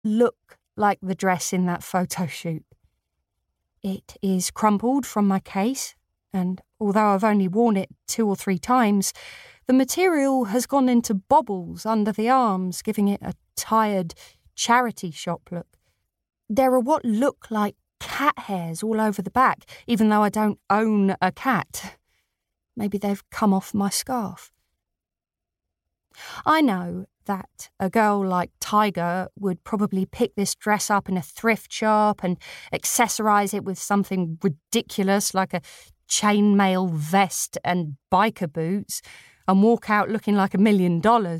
look like the dress in that photo shoot. It is crumpled from my case, and although I've only worn it 2 or 3 times, the material has gone into bobbles under the arms, giving it a tired charity shop look. There are what look like cat hairs all over the back, even though I don't own a cat. Maybe they've come off my scarf. I know that a girl like Tiger would probably pick this dress up in a thrift shop and accessorise it with something ridiculous like a chainmail vest and biker boots and walk out looking like $1 million.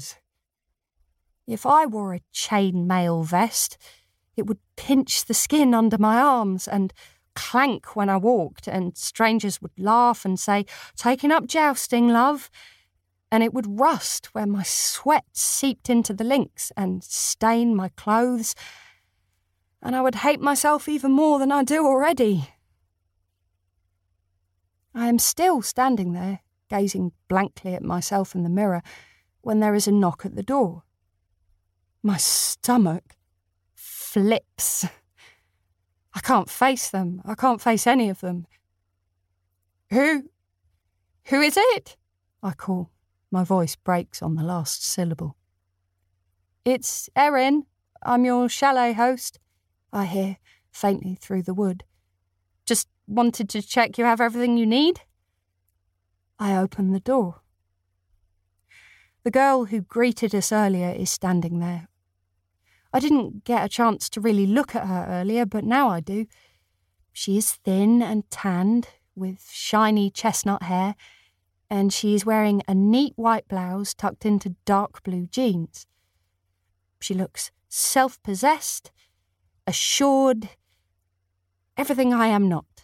If I wore a chainmail vest, it would pinch the skin under my arms and clank when I walked, and strangers would laugh and say, "Taking up jousting, love," and it would rust where my sweat seeped into the links and stain my clothes, and I would hate myself even more than I do already. I am still standing there, gazing blankly at myself in the mirror, when there is a knock at the door. My stomach flips. I can't face them. I can't face any of them. Who is it?" I call. My voice breaks on the last syllable. "It's Erin. I'm your chalet host," I hear faintly through the wood. "Just wanted to check you have everything you need." I open the door. The girl who greeted us earlier is standing there. I didn't get a chance to really look at her earlier, but now I do. She is thin and tanned, with shiny chestnut hair, and she is wearing a neat white blouse tucked into dark blue jeans. She looks self-possessed, assured, everything I am not.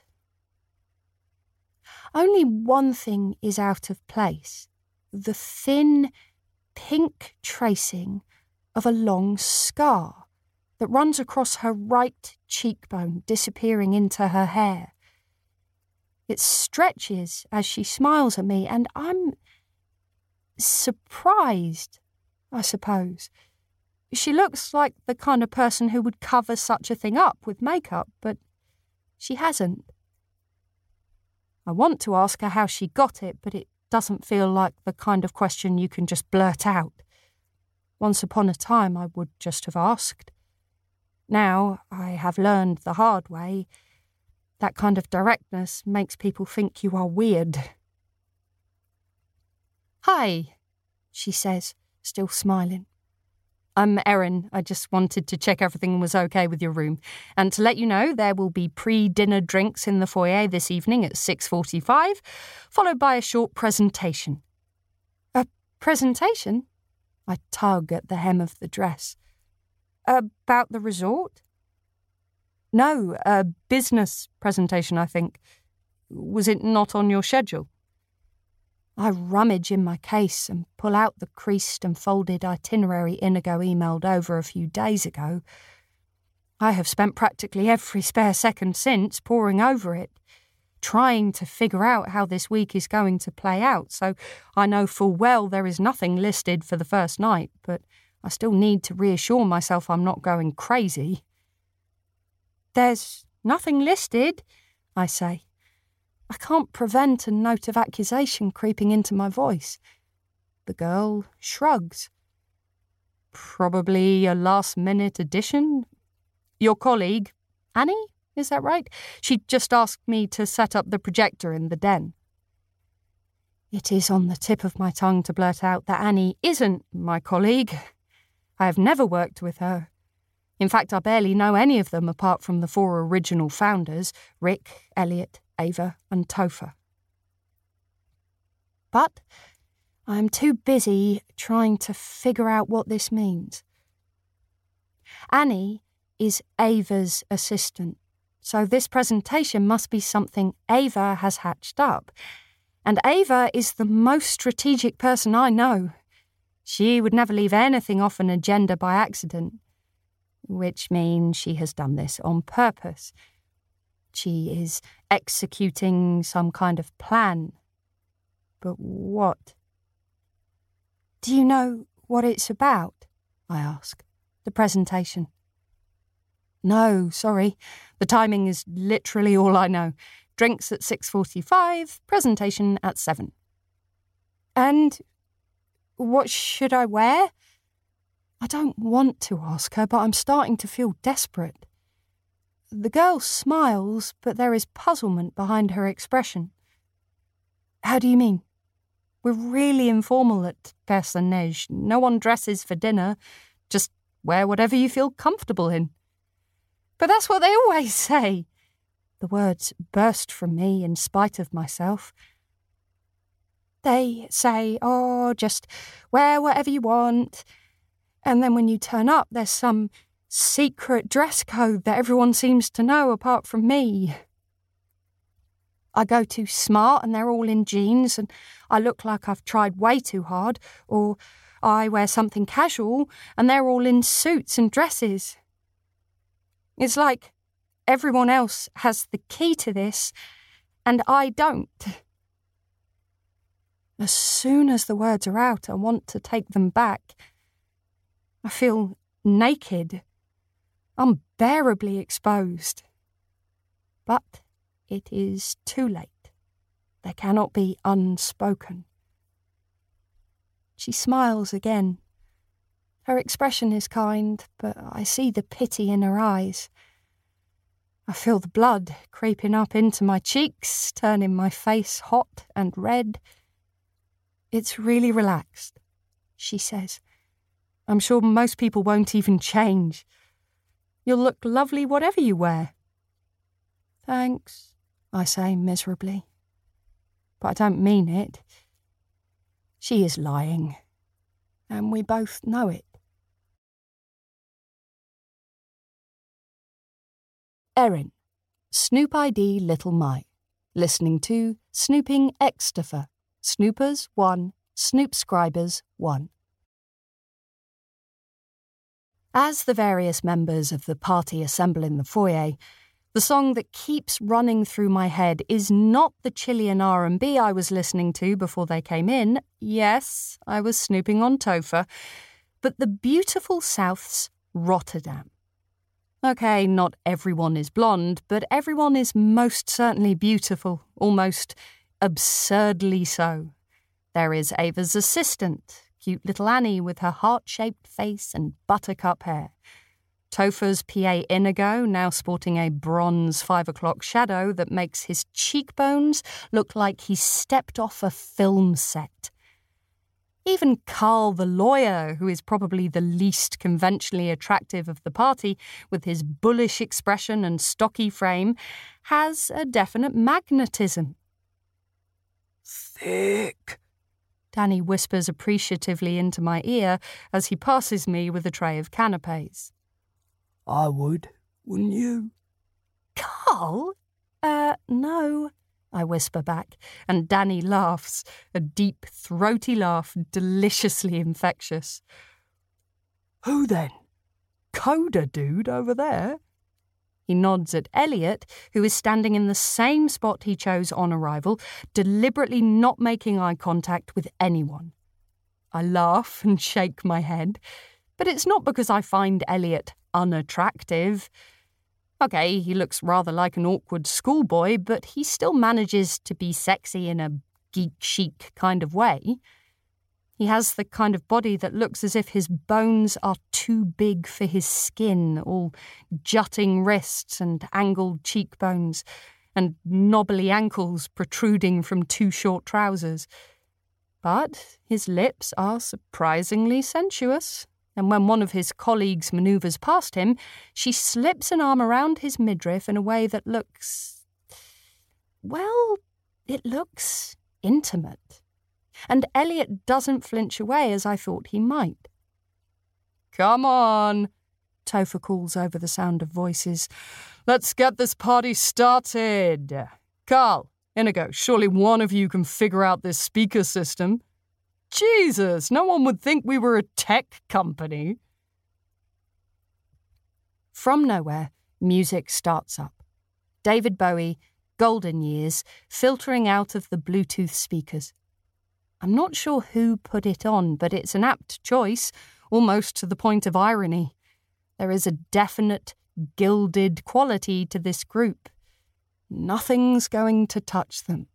Only one thing is out of place: the thin, pink tracing of a long scar that runs across her right cheekbone, disappearing into her hair. It stretches as she smiles at me, and I'm surprised, I suppose. She looks like the kind of person who would cover such a thing up with makeup, but she hasn't. I want to ask her how she got it, but it doesn't feel like the kind of question you can just blurt out. Once upon a time, I would just have asked. Now, I have learned the hard way. That kind of directness makes people think you are weird. "Hi," she says, still smiling. "I'm Erin. I just wanted to check everything was okay with your room. And to let you know, there will be pre-dinner drinks in the foyer this evening at 6:45, followed by a short presentation." "A presentation?" I tug at the hem of the dress. "About the resort?" "No, a business presentation, I think. Was it not on your schedule?" I rummage in my case and pull out the creased and folded itinerary Inigo emailed over a few days ago. I have spent practically every spare second since poring over it, trying to figure out how this week is going to play out, so I know full well there is nothing listed for the first night, but I still need to reassure myself I'm not going crazy. "There's nothing listed," I say. I can't prevent a note of accusation creeping into my voice. The girl shrugs. "Probably a last-minute addition. Your colleague, Annie? Is that right? She just asked me to set up the projector in the den." It is on the tip of my tongue to blurt out that Annie isn't my colleague. I have never worked with her. In fact, I barely know any of them apart from the 4 original founders, Rick, Elliot, Ava, and Topher. But I am too busy trying to figure out what this means. Annie is Ava's assistant, so this presentation must be something Ava has hatched up. And Ava is the most strategic person I know. She would never leave anything off an agenda by accident, which means she has done this on purpose. She is executing some kind of plan. But what? "Do you know what it's about?" I ask. "The presentation." No, sorry. The timing is literally all I know. Drinks at 6:45, presentation at 7. And what should I wear? I don't want to ask her, but I'm starting to feel desperate. The girl smiles, but there is puzzlement behind her expression. How do you mean? We're really informal at Personnage. No one dresses for dinner. Just wear whatever you feel comfortable in. But that's what they always say. The words burst from me in spite of myself. They say, oh, just wear whatever you want. And then when you turn up, there's some secret dress code that everyone seems to know apart from me. I go too smart and they're all in jeans and I look like I've tried way too hard, or I wear something casual and they're all in suits and dresses. It's like everyone else has the key to this and I don't. As soon as the words are out, I want to take them back. I feel naked, unbearably exposed. But it is too late. They cannot be unspoken. She smiles again. Her expression is kind, but I see the pity in her eyes. I feel the blood creeping up into my cheeks, turning my face hot and red. It's really relaxed, she says. I'm sure most people won't even change. You'll look lovely whatever you wear. Thanks, I say miserably. But I don't mean it. She is lying, and we both know it. Erin, Snoop ID Little My, listening to Snooping Extifer, Snoopers 1, Snoopscribers 1. As the various members of the party assemble in the foyer, the song that keeps running through my head is not the Chilean R&B I was listening to before they came in. Yes, I was snooping on Topher, but the beautiful South's Rotterdam. Okay, not everyone is blonde, but everyone is most certainly beautiful, almost absurdly so. There is Ava's assistant, cute little Annie with her heart-shaped face and buttercup hair. Topher's PA Inigo, now sporting a bronze 5 o'clock shadow that makes his cheekbones look like he's stepped off a film set. Even Carl the lawyer, who is probably the least conventionally attractive of the party, with his bullish expression and stocky frame, has a definite magnetism. Thick, Danny whispers appreciatively into my ear as he passes me with a tray of canapes. I would, wouldn't you? Carl? No, I whisper back, and Danny laughs, a deep, throaty laugh deliciously infectious. Who then? Coda dude over there? He nods at Elliot, who is standing in the same spot he chose on arrival, deliberately not making eye contact with anyone. I laugh and shake my head, but it's not because I find Elliot unattractive. Okay, he looks rather like an awkward schoolboy, but he still manages to be sexy in a geek-chic kind of way. He has the kind of body that looks as if his bones are too big for his skin, all jutting wrists and angled cheekbones, and knobbly ankles protruding from too short trousers. But his lips are surprisingly sensuous, and when one of his colleagues manoeuvres past him, she slips an arm around his midriff in a way that looks... well, it looks intimate. And Elliot doesn't flinch away as I thought he might. Come on, Topher calls over the sound of voices. Let's get this party started. Carl, Inigo, surely one of you can figure out this speaker system. Jesus, no one would think we were a tech company. From nowhere, music starts up. David Bowie, Golden Years, filtering out of the Bluetooth speakers. I'm not sure who put it on, but it's an apt choice, almost to the point of irony. There is a definite gilded quality to this group. Nothing's going to touch them.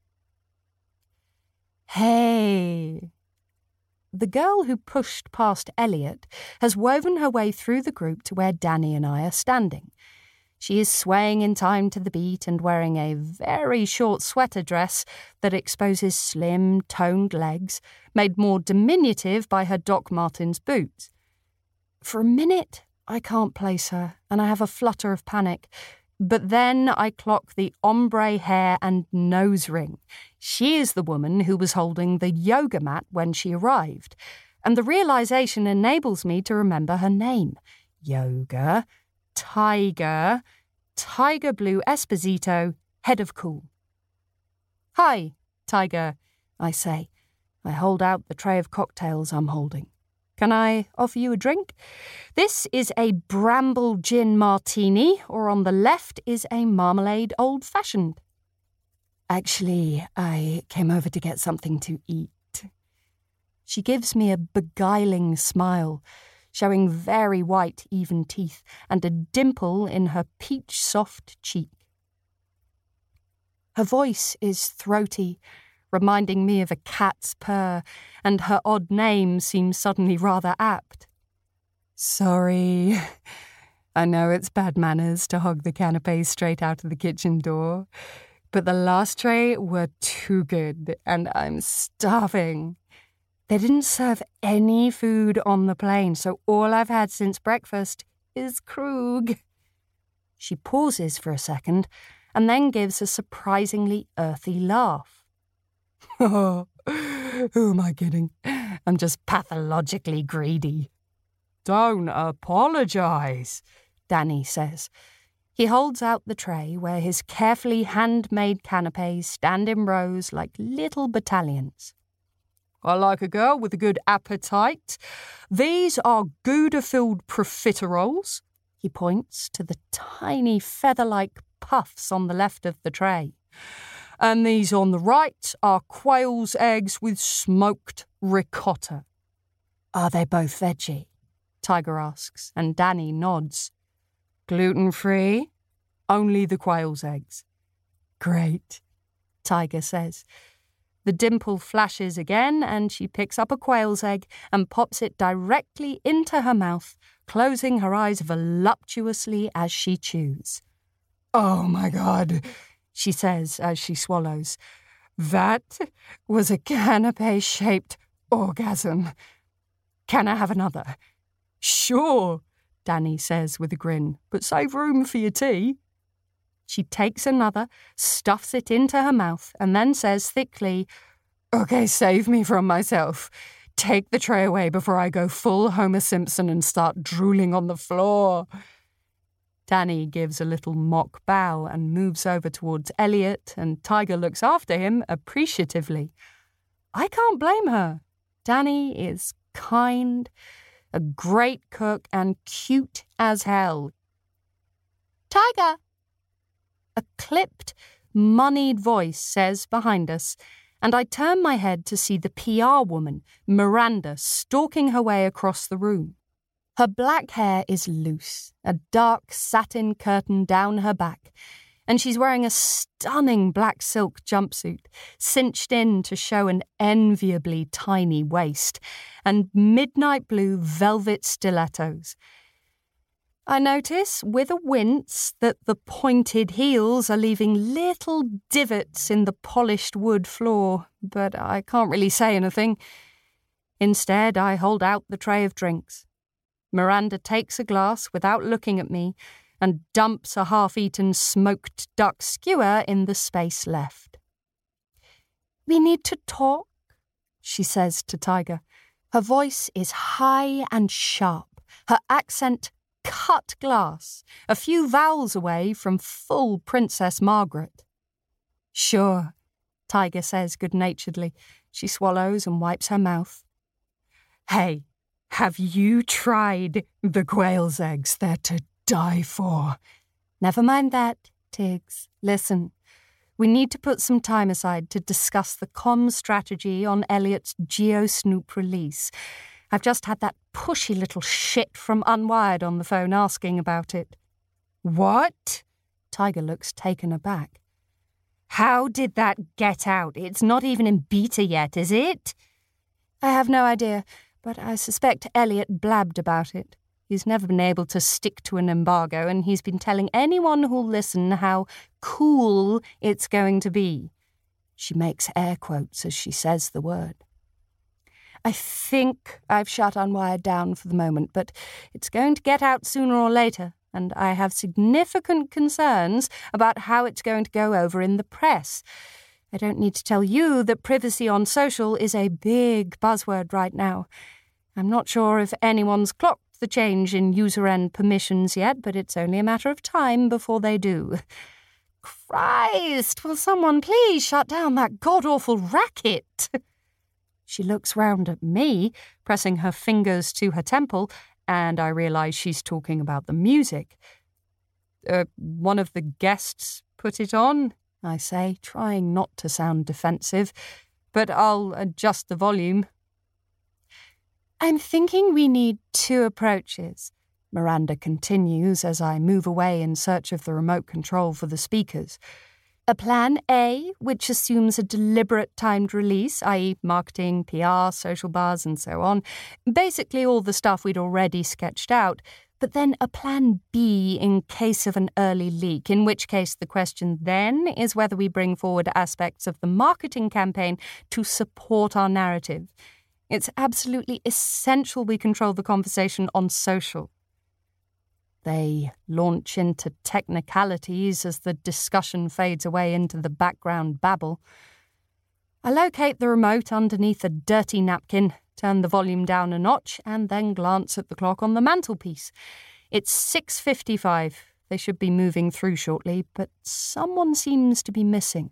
Hey! The girl who pushed past Elliot has woven her way through the group to where Danny and I are standing. She is swaying in time to the beat and wearing a very short sweater dress that exposes slim, toned legs, made more diminutive by her Doc Martens boots. For a minute, I can't place her, and I have a flutter of panic. But then I clock the ombre hair and nose ring. She is the woman who was holding the yoga mat when she arrived, and the realization enables me to remember her name. Yoga, Tiger Blue Esposito, head of cool. Hi, Tiger, I say. I hold out the tray of cocktails I'm holding. Can I offer you a drink? This is a bramble gin martini, or on the left is a marmalade old-fashioned. Actually, I came over to get something to eat. She gives me a beguiling smile, showing very white, even teeth, and a dimple in her peach-soft cheek. Her voice is throaty, reminding me of a cat's purr, and her odd name seems suddenly rather apt. Sorry. I know it's bad manners to hog the canapés straight out of the kitchen door, but the last tray were too good, and I'm starving. They didn't serve any food on the plane, so all I've had since breakfast is Krug. She pauses for a second, and then gives a surprisingly earthy laugh. Oh, who am I kidding? I'm just pathologically greedy. Don't apologise, Danny says. He holds out the tray where his carefully handmade canapés stand in rows like little battalions. I like a girl with a good appetite. These are Gouda-filled profiteroles. He points to the tiny feather-like puffs on the left of the tray. And these on the right are quail's eggs with smoked ricotta. Are they both veggie? Tiger asks, and Danny nods. Gluten-free? Only the quail's eggs. Great, Tiger says. The dimple flashes again, and she picks up a quail's egg and pops it directly into her mouth, closing her eyes voluptuously as she chews. Oh, my God, she says as she swallows. That was a canapé-shaped orgasm. Can I have another? Sure, Danny says with a grin, but save room for your tea. She takes another, stuffs it into her mouth, and then says thickly, Okay, save me from myself. Take the tray away before I go full Homer Simpson and start drooling on the floor. Danny gives a little mock bow and moves over towards Elliot, and Tiger looks after him appreciatively. I can't blame her. Danny is kind, a great cook, and cute as hell. Tiger! A clipped, moneyed voice says behind us, and I turn my head to see the PR woman, Miranda, stalking her way across the room. Her black hair is loose, a dark satin curtain down her back, and she's wearing a stunning black silk jumpsuit, cinched in to show an enviably tiny waist, and midnight blue velvet stilettos. I notice, with a wince, that the pointed heels are leaving little divots in the polished wood floor, but I can't really say anything. Instead, I hold out the tray of drinks. Miranda takes a glass without looking at me and dumps a half-eaten smoked duck skewer in the space left. We need to talk, she says to Tiger. Her voice is high and sharp, her accent cut glass, a few vowels away from full Princess Margaret. Sure, Tiger says good-naturedly. She swallows and wipes her mouth. Hey, have you tried the quail's eggs? They're to die for. Never mind that, Tiggs. Listen, we need to put some time aside to discuss the comms strategy on Elliot's GeoSnoop release. I've just had that pushy little shit from Unwired on the phone asking about it. What? Tiger looks taken aback. How did that get out? It's not even in beta yet, is it? I have no idea, but I suspect Elliot blabbed about it. He's never been able to stick to an embargo, and he's been telling anyone who'll listen how cool it's going to be. She makes air quotes as she says the word. I think I've shut Unwired down for the moment, but it's going to get out sooner or later, and I have significant concerns about how it's going to go over in the press. I don't need to tell you that privacy on social is a big buzzword right now. I'm not sure if anyone's clocked the change in user-end permissions yet, but it's only a matter of time before they do. Christ, will someone please shut down that god-awful racket? She looks round at me, pressing her fingers to her temple, and I realise she's talking about the music. One of the guests put it on, I say, trying not to sound defensive, but I'll adjust the volume. I'm thinking we need two approaches, Miranda continues as I move away in search of the remote control for the speakers. A plan A, which assumes a deliberate timed release, i.e. marketing, PR, social bars and so on, basically all the stuff we'd already sketched out, but then a plan B in case of an early leak, in which case the question then is whether we bring forward aspects of the marketing campaign to support our narrative. It's absolutely essential we control the conversation on social. They launch into technicalities as the discussion fades away into the background babble. I locate the remote underneath a dirty napkin, turn the volume down a notch, and then glance at the clock on the mantelpiece. It's 6:55. They should be moving through shortly, but someone seems to be missing.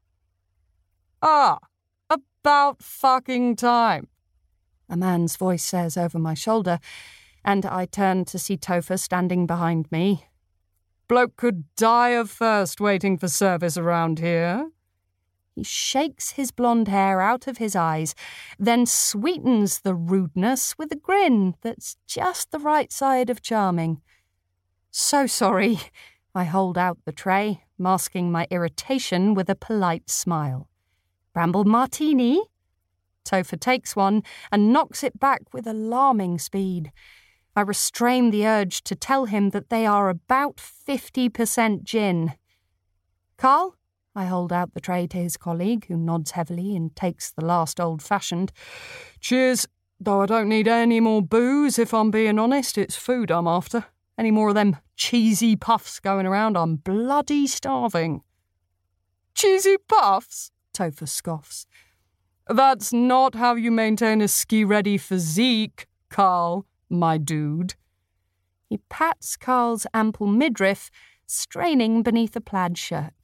About fucking time, a man's voice says over my shoulder, and I turn to see Topher standing behind me. Bloke could die of thirst waiting for service around here. He shakes his blonde hair out of his eyes, then sweetens the rudeness with a grin that's just the right side of charming. So sorry. I hold out the tray, masking my irritation with a polite smile. Bramble martini? Topher takes one and knocks it back with alarming speed. I restrain the urge to tell him that they are about 50% gin. Carl? I hold out the tray to his colleague, who nods heavily and takes the last old-fashioned. Cheers, though I don't need any more booze, if I'm being honest. It's food I'm after. Any more of them cheesy puffs going around, I'm bloody starving. Cheesy puffs? Topher scoffs. That's not how you maintain a ski-ready physique, Carl, my dude. He pats Carl's ample midriff, straining beneath a plaid shirt.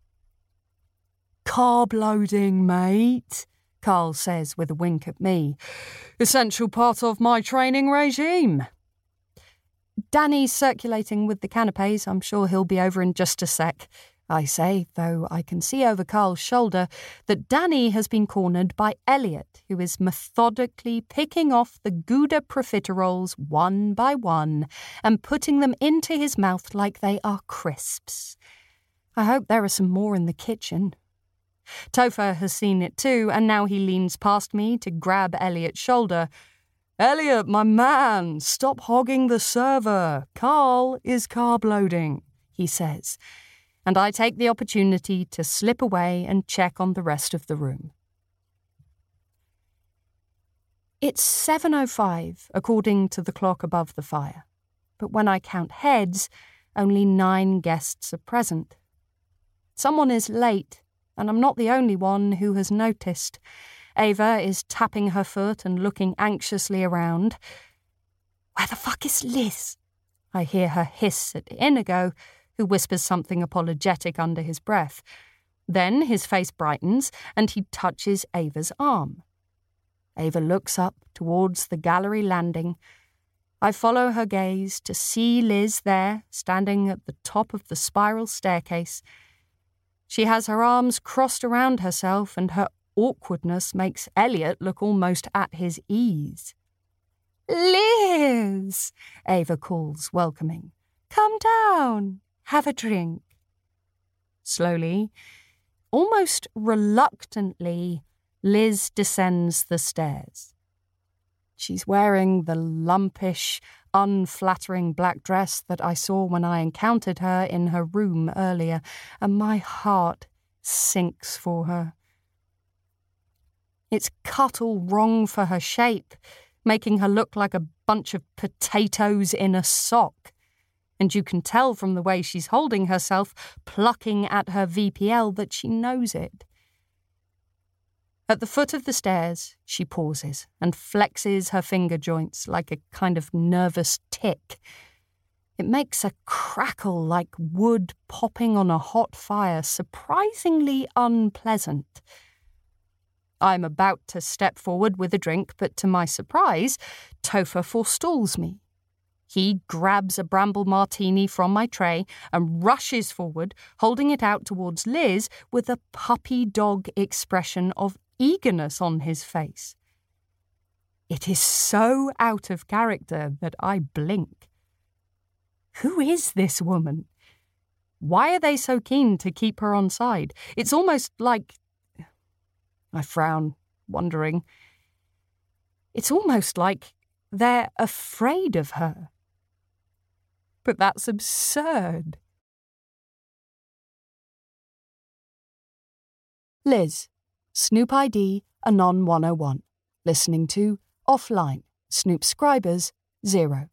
Carb loading, mate, Carl says with a wink at me. Essential part of my training regime. Danny's circulating with the canapes. I'm sure he'll be over in just a sec, I say, though I can see over Carl's shoulder that Danny has been cornered by Elliot, who is methodically picking off the Gouda profiteroles one by one and putting them into his mouth like they are crisps. I hope there are some more in the kitchen. Topher has seen it too, and now he leans past me to grab Elliot's shoulder. Elliot, my man, stop hogging the server. Carl is carb loading, he says, and I take the opportunity to slip away and check on the rest of the room. It's 7:05, according to the clock above the fire, but when I count heads, only 9 guests are present. Someone is late, and I'm not the only one who has noticed. Ava is tapping her foot and looking anxiously around. Where the fuck is Liz? I hear her hiss at Inigo, who whispers something apologetic under his breath. Then his face brightens and he touches Ava's arm. Ava looks up towards the gallery landing. I follow her gaze to see Liz there, standing at the top of the spiral staircase. She has her arms crossed around herself, and her awkwardness makes Elliot look almost at his ease. Liz! Ava calls, welcoming. Come down, have a drink. Slowly, almost reluctantly, Liz descends the stairs. She's wearing the lumpish, unflattering black dress that I saw when I encountered her in her room earlier, and my heart sinks for her. It's cut all wrong for her shape, making her look like a bunch of potatoes in a sock. And you can tell from the way she's holding herself, plucking at her VPL, that she knows it. At the foot of the stairs, she pauses and flexes her finger joints like a kind of nervous tick. It makes a crackle like wood popping on a hot fire, surprisingly unpleasant. I'm about to step forward with a drink, but to my surprise, Topher forestalls me. He grabs a bramble martini from my tray and rushes forward, holding it out towards Liz with a puppy dog expression of eagerness on his face. It is so out of character that I blink. Who is this woman? Why are they so keen to keep her on side? It's almost like... I frown, wondering. It's almost like they're afraid of her. But that's absurd. Liz, Snoop ID Anon 101, listening to Offline, Snoopscribers 0.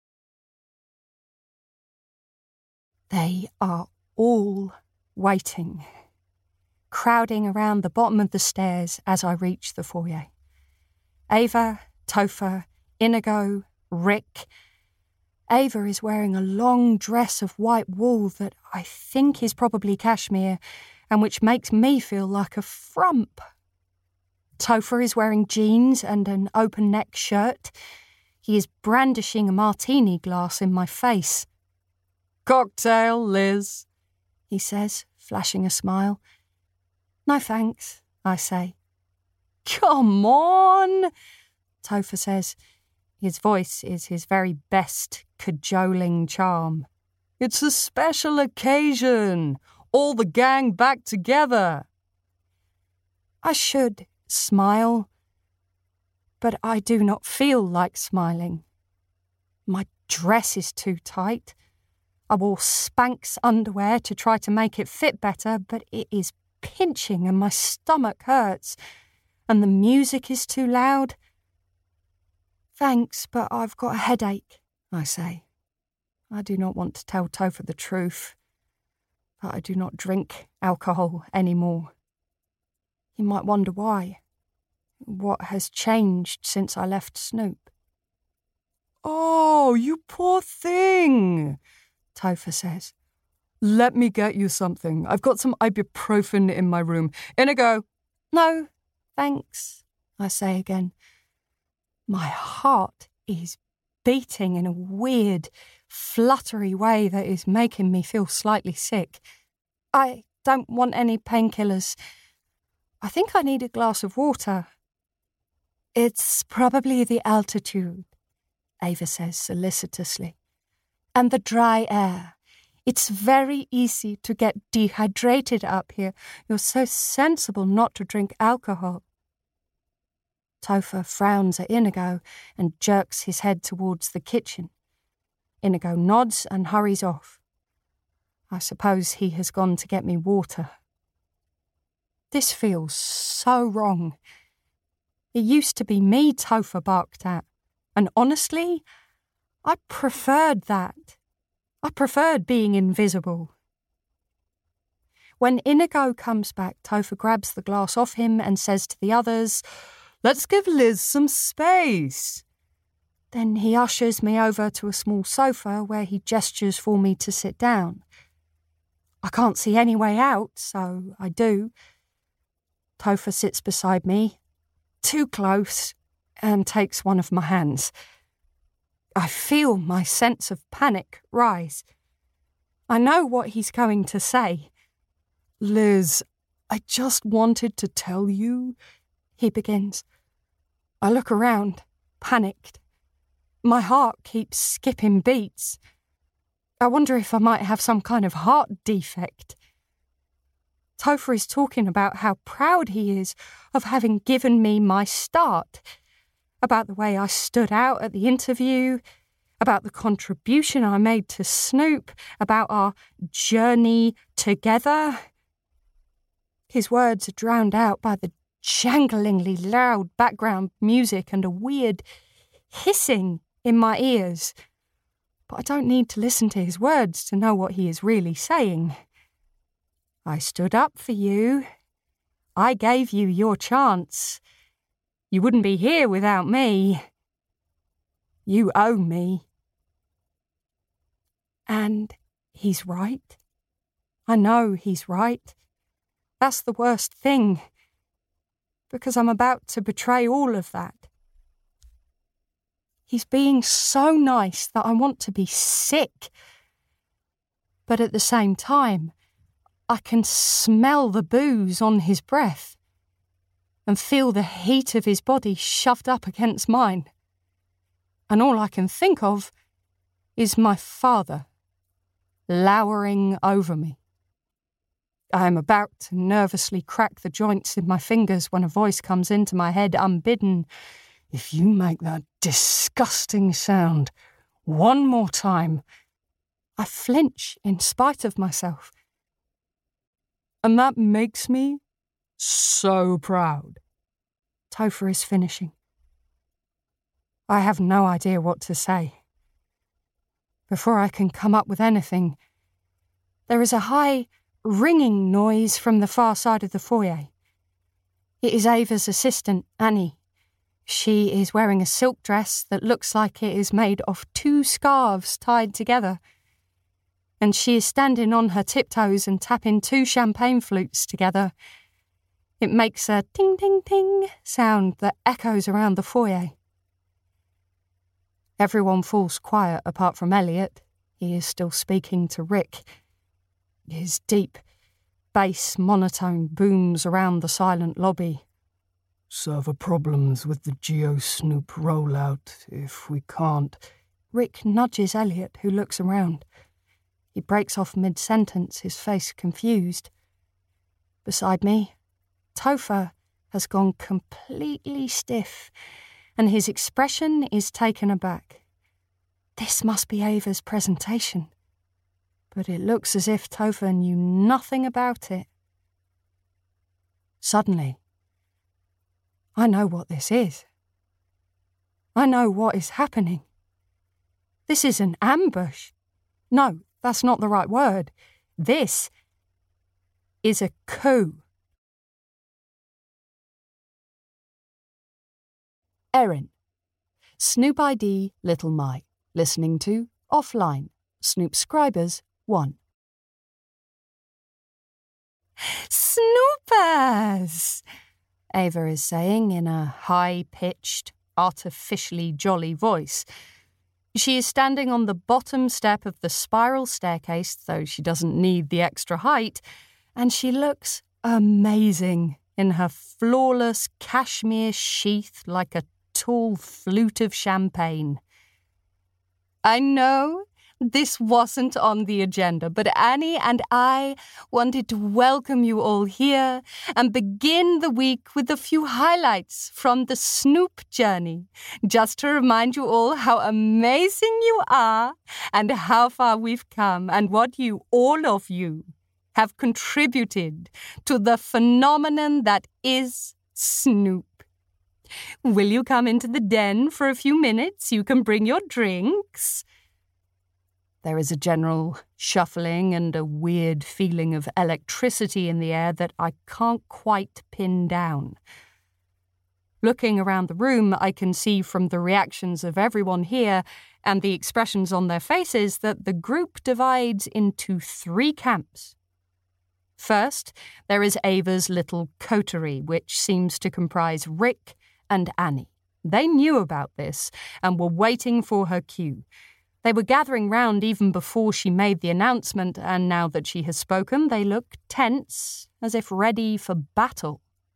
They are all waiting, crowding around the bottom of the stairs as I reach the foyer. Ava, Topher, Inigo, Rick. Ava is wearing a long dress of white wool that I think is probably cashmere, and which makes me feel like a frump. Topher is wearing jeans and an open-neck shirt. He is brandishing a martini glass in my face. "Cocktail, Liz," he says, flashing a smile. "No thanks," I say. "Come on," Topher says. His voice is his very best cajoling charm. "It's a special occasion. All the gang back together." I should smile, but I do not feel like smiling. My dress is too tight. I wore Spanx underwear to try to make it fit better, but it is pinching and my stomach hurts, and the music is too loud. "Thanks, but I've got a headache," I say. I do not want to tell Topher the truth, but I do not drink alcohol anymore. He might wonder why. What has changed since I left Snoop? "Oh, you poor thing," Topher says. "Let me get you something. I've got some ibuprofen in my room. Inigo." "No, thanks," I say again. My heart is beating in a weird, fluttery way that is making me feel slightly sick. "I don't want any painkillers. I think I need a glass of water." "It's probably the altitude," Ava says solicitously. "And the dry air. It's very easy to get dehydrated up here. You're so sensible not to drink alcohol." Topher frowns at Inigo and jerks his head towards the kitchen. Inigo nods and hurries off. I suppose he has gone to get me water. This feels so wrong. It used to be me Topher barked at, and honestly, I preferred that. I preferred being invisible. When Inigo comes back, Topher grabs the glass off him and says to the others, "Let's give Liz some space." Then he ushers me over to a small sofa where he gestures for me to sit down. I can't see any way out, so I do. Topher sits beside me, too close, and takes one of my hands. I feel my sense of panic rise. I know what he's going to say. "Liz, I just wanted to tell you," he begins. I look around, panicked. My heart keeps skipping beats. I wonder if I might have some kind of heart defect. Topher is talking about how proud he is of having given me my start, about the way I stood out at the interview, about the contribution I made to Snoop, about our journey together. His words are drowned out by the janglingly loud background music and a weird hissing in my ears. But I don't need to listen to his words to know what he is really saying. I stood up for you. I gave you your chance. You wouldn't be here without me. You owe me. And he's right. I know he's right. That's the worst thing. Because I'm about to betray all of that. He's being so nice that I want to be sick. But at the same time, I can smell the booze on his breath and feel the heat of his body shoved up against mine. And all I can think of is my father lowering over me. I am about to nervously crack the joints in my fingers when a voice comes into my head unbidden. If you make that disgusting sound one more time, I flinch in spite of myself. And that makes me so proud. Topher is finishing. I have no idea what to say. Before I can come up with anything, there is a high, ringing noise from the far side of the foyer. It is Ava's assistant, Annie. She is wearing a silk dress that looks like it is made of 2 scarves tied together. And she is standing on her tiptoes and tapping 2 champagne flutes together. It makes a ting-ting-ting sound that echoes around the foyer. Everyone falls quiet apart from Elliot. He is still speaking to Rick. His deep bass monotone booms around the silent lobby. Server problems with the GeoSnoop rollout if we can't. Rick nudges Elliot, who looks around. He breaks off mid-sentence, his face confused. Beside me, Topher has gone completely stiff, and his expression is taken aback. This must be Ava's presentation. But it looks as if Topher knew nothing about it. Suddenly, I know what this is. I know what is happening. This is an ambush. No, that's not the right word. This is a coup. Erin. Snoop ID Little My. Listening to Offline. Snoop Scribers 1. Snoopers! Ava is saying in a high-pitched, artificially jolly voice. She is standing on the bottom step of the spiral staircase, though she doesn't need the extra height, and she looks amazing in her flawless cashmere sheath like a tall flute of champagne. I know this wasn't on the agenda, but Annie and I wanted to welcome you all here and begin the week with a few highlights from the Snoop journey, just to remind you all how amazing you are and how far we've come and what you, all of you, have contributed to the phenomenon that is Snoop. Will you come into the den for a few minutes? You can bring your drinks. There is a general shuffling and a weird feeling of electricity in the air that I can't quite pin down. Looking around the room, I can see from the reactions of everyone here and the expressions on their faces that the group divides into 3 camps. First, there is Ava's little coterie, which seems to comprise Rick and Annie. They knew about this and were waiting for her cue. They were gathering round even before she made the announcement, and now that she has spoken, they look tense, as if ready for battle.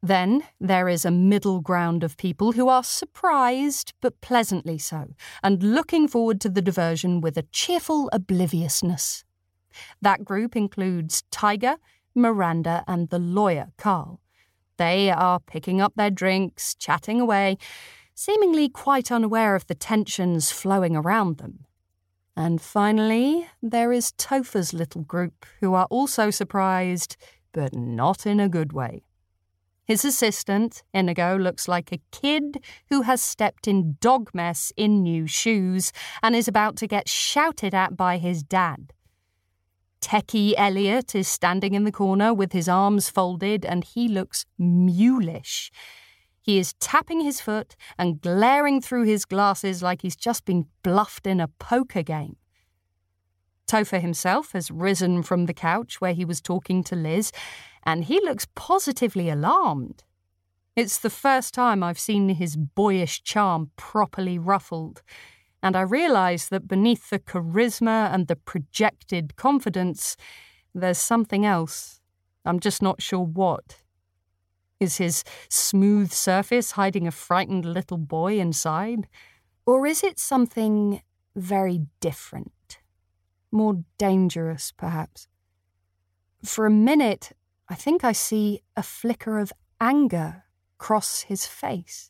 Then there is a middle ground of people who are surprised, but pleasantly so, and looking forward to the diversion with a cheerful obliviousness. That group includes Tiger, Miranda, and the lawyer, Carl. They are picking up their drinks, chatting away, seemingly quite unaware of the tensions flowing around them. And finally, there is Topher's little group, who are also surprised, but not in a good way. His assistant, Inigo, looks like a kid who has stepped in dog mess in new shoes and is about to get shouted at by his dad. Techie Elliot is standing in the corner with his arms folded and he looks mulish. He is tapping his foot and glaring through his glasses like he's just been bluffed in a poker game. Topher himself has risen from the couch where he was talking to Liz, and he looks positively alarmed. It's the first time I've seen his boyish charm properly ruffled, and I realise that beneath the charisma and the projected confidence, there's something else. I'm just not sure what. Is his smooth surface hiding a frightened little boy inside? Or is it something very different? More dangerous, perhaps. For a minute, I think I see a flicker of anger cross his face.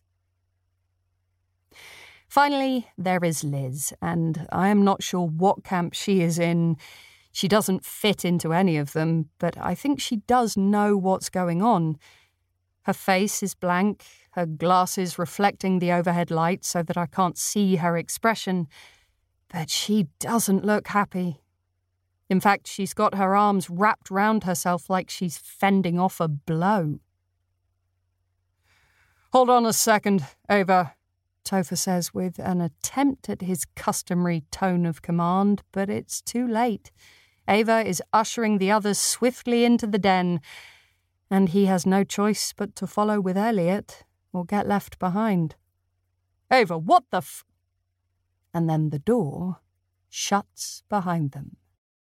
Finally, there is Liz, and I am not sure what camp she is in. She doesn't fit into any of them, but I think she does know what's going on. Her face is blank, her glasses reflecting the overhead light so that I can't see her expression, but she doesn't look happy. In fact, she's got her arms wrapped round herself like she's fending off a blow. "Hold on a second, Ava," Topher says with an attempt at his customary tone of command, but it's too late. Ava is ushering the others swiftly into the den, and he has no choice but to follow with Elliot or get left behind. "Ava, what the f—" And then the door shuts behind them.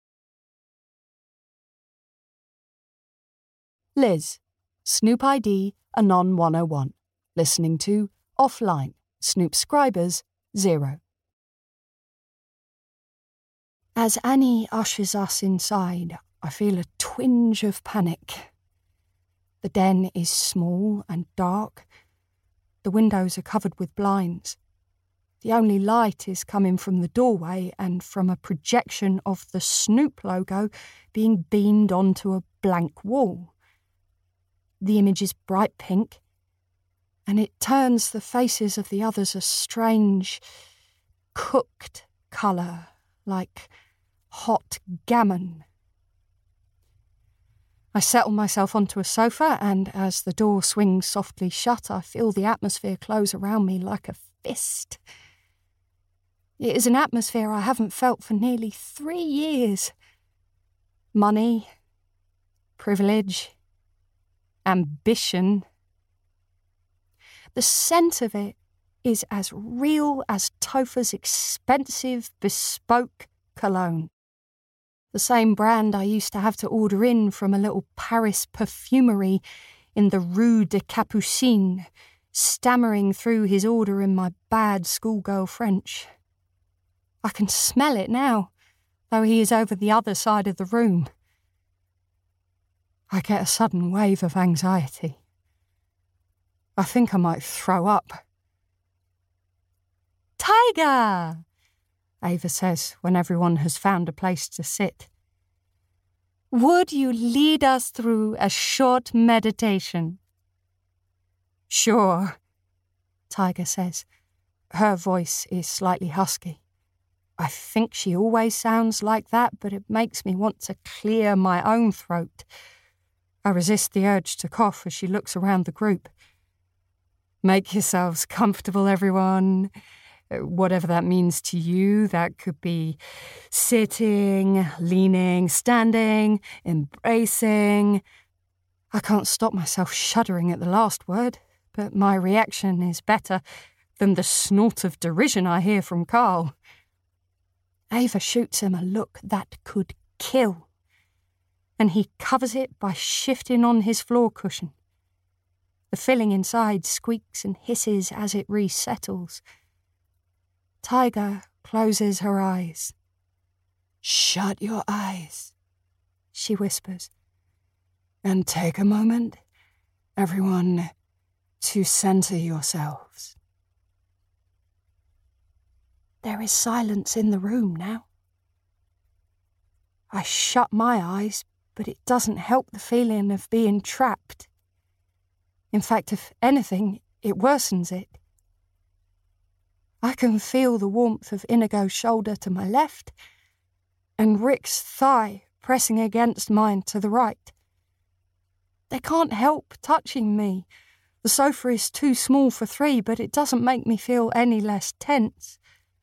Liz, Snoop ID Anon 101, listening to Offline, Snoop Scribers 0. As Annie ushers us inside, I feel a twinge of panic. The den is small and dark. The windows are covered with blinds. The only light is coming from the doorway and from a projection of the Snoop logo being beamed onto a blank wall. The image is bright pink, and it turns the faces of the others a strange, cooked colour, like hot gammon. I settle myself onto a sofa, and as the door swings softly shut, I feel the atmosphere close around me like a fist. It is an atmosphere I haven't felt for nearly 3 years. Money, privilege, ambition. The scent of it is as real as Topher's expensive, bespoke cologne. The same brand I used to have to order in from a little Paris perfumery in the Rue des Capucines, stammering through his order in my bad schoolgirl French. I can smell it now, though he is over the other side of the room. I get a sudden wave of anxiety. I think I might throw up. "Tiger!" Ava says when everyone has found a place to sit. "Would you lead us through a short meditation?" "Sure," Tiger says. Her voice is slightly husky. I think she always sounds like that, but it makes me want to clear my own throat. I resist the urge to cough as she looks around the group. "Make yourselves comfortable, everyone. Whatever that means to you, that could be sitting, leaning, standing, embracing." I can't stop myself shuddering at the last word, but my reaction is better than the snort of derision I hear from Carl. Ava shoots him a look that could kill, and he covers it by shifting on his floor cushion. The filling inside squeaks and hisses as it resettles. Tiger closes her eyes. "Shut your eyes," she whispers, "and take a moment, everyone, to center yourselves." There is silence in the room now. I shut my eyes, but it doesn't help the feeling of being trapped. In fact, if anything, it worsens it. I can feel the warmth of Inigo's shoulder to my left and Rick's thigh pressing against mine to the right. They can't help touching me. The sofa is too small for three, but it doesn't make me feel any less tense.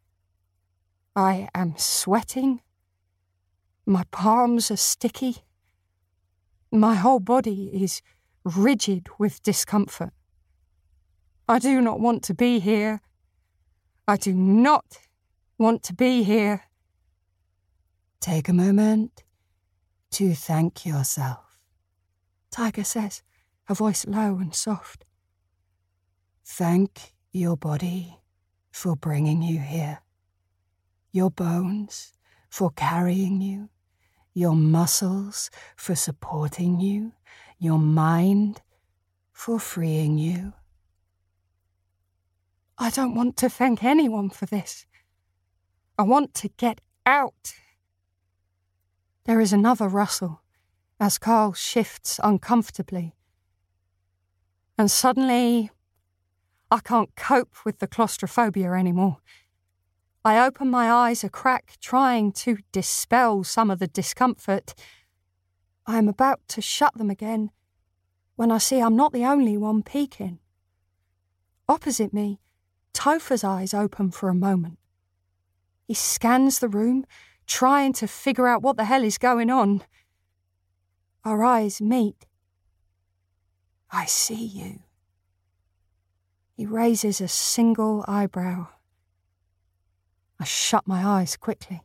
I am sweating. My palms are sticky. My whole body is rigid with discomfort. I do not want to be here. I do not want to be here. Take a moment to thank yourself, Tiger says, her voice low and soft. Thank your body for bringing you here, your bones for carrying you, your muscles for supporting you, your mind for freeing you. I don't want to thank anyone for this. I want to get out. There is another rustle as Carl shifts uncomfortably. And suddenly, I can't cope with the claustrophobia anymore. I open my eyes a crack, trying to dispel some of the discomfort. I am about to shut them again when I see I'm not the only one peeking. Opposite me, Topher's eyes open for a moment. He scans the room, trying to figure out what the hell is going on. Our eyes meet. I see you. He raises a single eyebrow. I shut my eyes quickly.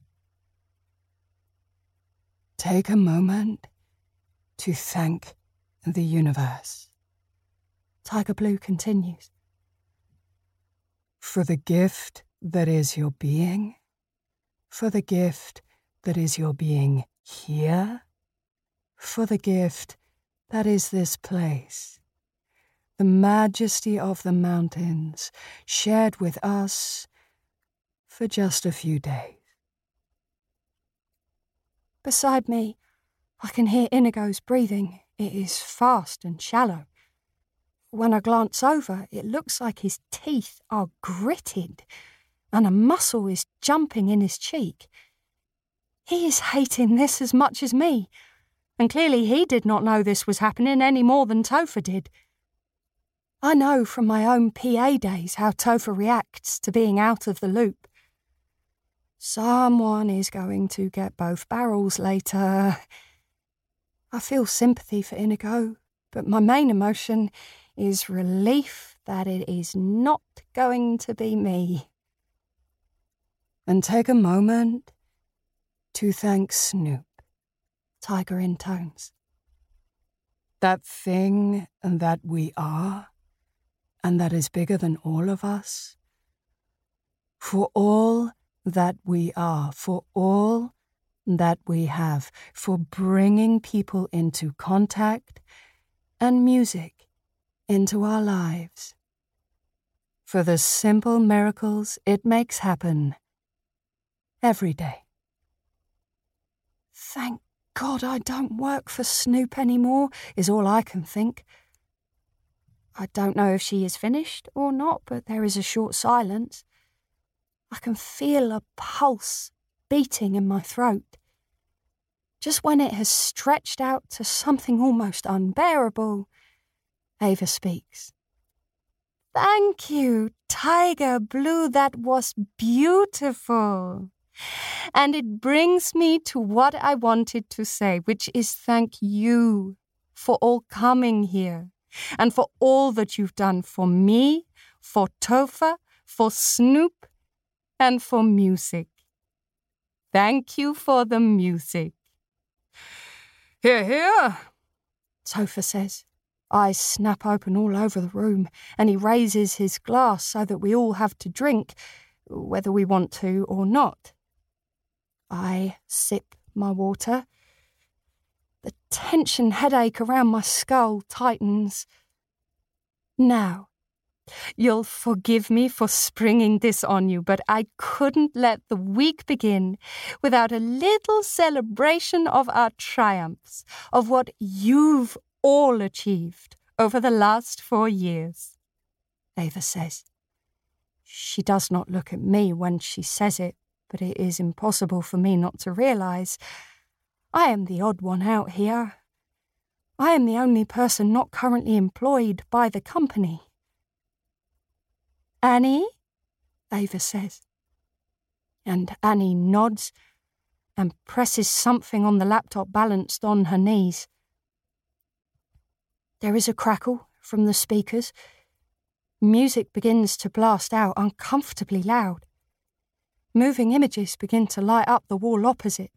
Take a moment to thank the universe, Tiger Blue continues, for the gift that is your being, for the gift that is your being here, for the gift that is this place, the majesty of the mountains shared with us for just a few days. Beside me, I can hear Inigo's breathing. It is fast and shallow. When I glance over, it looks like his teeth are gritted and a muscle is jumping in his cheek. He is hating this as much as me, and clearly he did not know this was happening any more than Topher did. I know from my own PA days how Topher reacts to being out of the loop. Someone is going to get both barrels later. I feel sympathy for Inigo, but my main emotion is relief that it is not going to be me. And take a moment to thank Snoop, Tiger intones. That thing that we are, and that is bigger than all of us. For all that we are, for all that we have, for bringing people into contact and music into our lives, for the simple miracles it makes happen every day. Thank God I don't work for Snoop anymore, is all I can think. I don't know if she is finished or not, but there is a short silence. I can feel a pulse beating in my throat. Just when it has stretched out to something almost unbearable, Ava speaks. Thank you, Tiger Blue, that was beautiful. And it brings me to what I wanted to say, which is thank you for all coming here and for all that you've done for me, for Topher, for Snoop, and for music. Thank you for the music. Hear, hear, Topher says, Eyes snap open all over the room, and he raises his glass so that we all have to drink, whether we want to or not. I sip my water. The tension headache around my skull tightens. Now, you'll forgive me for springing this on you, but I couldn't let the week begin without a little celebration of our triumphs, of what you've all achieved over the last 4 years, Ava says. She does not look at me when she says it, but it is impossible for me not to realise I am the odd one out here. I am the only person not currently employed by the company. Annie? Ava says. And Annie nods and presses something on the laptop balanced on her knees. There is a crackle from the speakers. Music begins to blast out uncomfortably loud. Moving images begin to light up the wall opposite.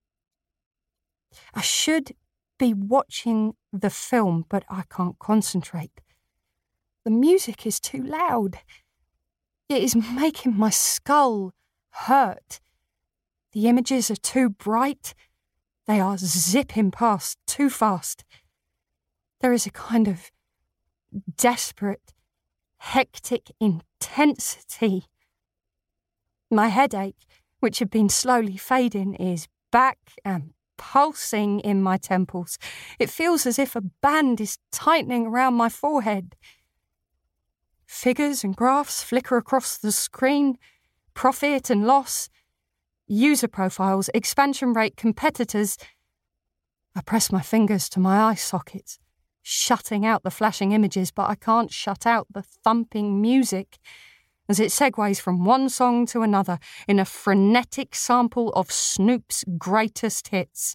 I should be watching the film, but I can't concentrate. The music is too loud. It is making my skull hurt. The images are too bright. They are zipping past too fast. There is a kind of desperate, hectic intensity. My headache, which had been slowly fading, is back and pulsing in my temples. It feels as if a band is tightening around my forehead. Figures and graphs flicker across the screen. Profit and loss. User profiles, expansion rate, competitors. I press my fingers to my eye sockets, shutting out the flashing images, but I can't shut out the thumping music as it segues from one song to another in a frenetic sample of Snoop's greatest hits.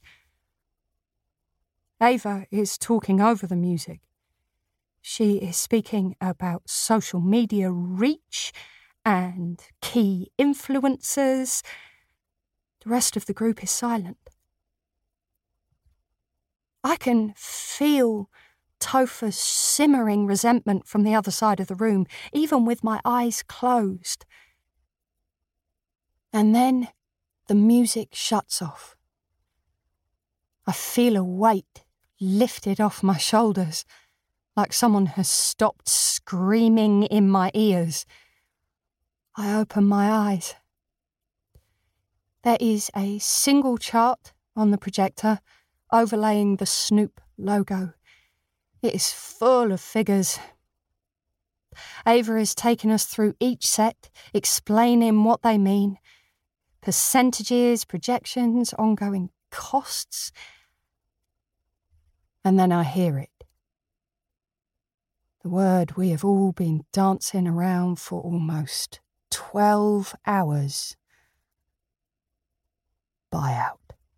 Ava is talking over the music. She is speaking about social media reach and key influencers. The rest of the group is silent. I can feel Topher's simmering resentment from the other side of the room, even with my eyes closed. And then the music shuts off. I feel a weight lifted off my shoulders, like someone has stopped screaming in my ears. I open my eyes. There is a single chart on the projector overlaying the Snoop logo. It is full of figures. Ava has taken us through each set, explaining what they mean. Percentages, projections, ongoing costs. And then I hear it. The word we have all been dancing around for almost 12 hours. Buyout.